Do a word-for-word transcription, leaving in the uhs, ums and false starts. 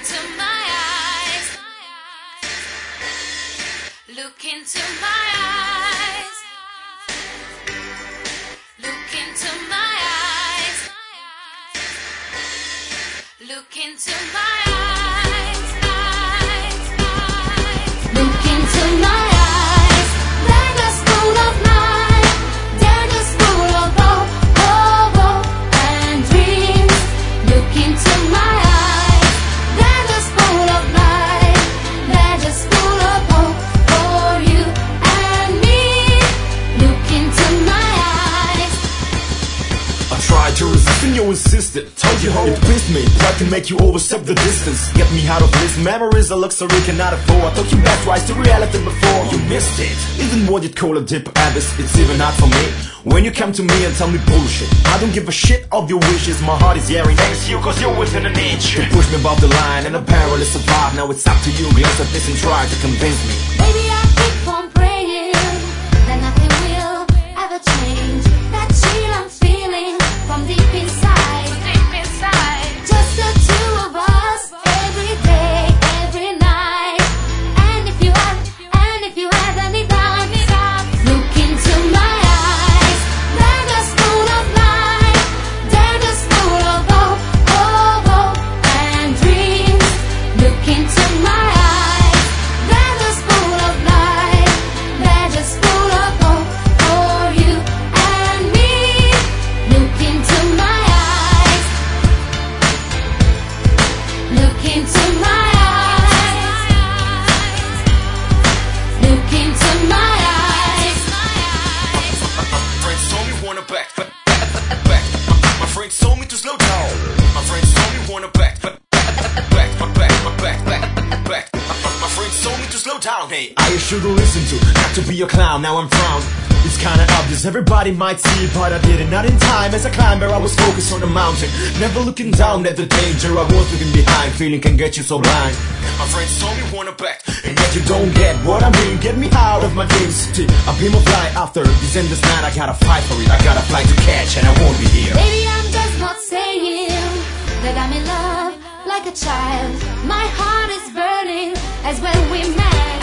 into my eyes. Look into my eyes. Look into my eyes. Look into my eyes. Eyes, eyes. Look into my eyes. They're just full of light. They're just full of hope, hope, hope and dreams. Look into my eyes. They're just full of light. They're just full of hope for you and me. Look into my eyes. I tried to resist and you insisted. Told you how it pleased me. Pride can make you overstep the distance. Get me out of this. Memories a luxury cannot afford. I thought you back twice to reality before you missed it. Even what you'd call a dip abyss, it's even not for me. When you come to me and tell me bullshit, I don't give a shit of your wishes. My heart is yelling thanks you cause you're within an inch. You push me above the line and apparently survive. Now it's up to you. Glance at this and try to convince me. Baby, I keep on praying that nothing will ever change. That chill I'm feeling from deep inside, deep inside. Just the two of us, every day, every night. And if you have, and if you have any doubt, look into my eyes. They're just full of light. They're just full of hope, hope, hope and dreams. Look into my eyes. They're just full of light. They're just full of hope for you and me. Look into my eyes. Look into my eyes. Look into my eyes. My friends told me wanna back, back, back. My friends told me to slow down. My friends told me wanna back, back, back, back, back, back, back, back. My friends told me to slow down. Hey, I should listen to, not to be a clown. Now I'm frowned. It's kinda obvious, everybody might see, but I did it not in time. As a climber, I was focused on the mountain, never looking down at the danger. I was looking behind, feeling can get you so blind. My friends told me wanna back, and yet you don't get what I mean. Get me out of my dreams. I beam of light after this endless night. I gotta fight for it, I got a flight to catch, and I won't be here. Baby, I'm just not saying that I'm in love like a child. My heart is burning as when we met.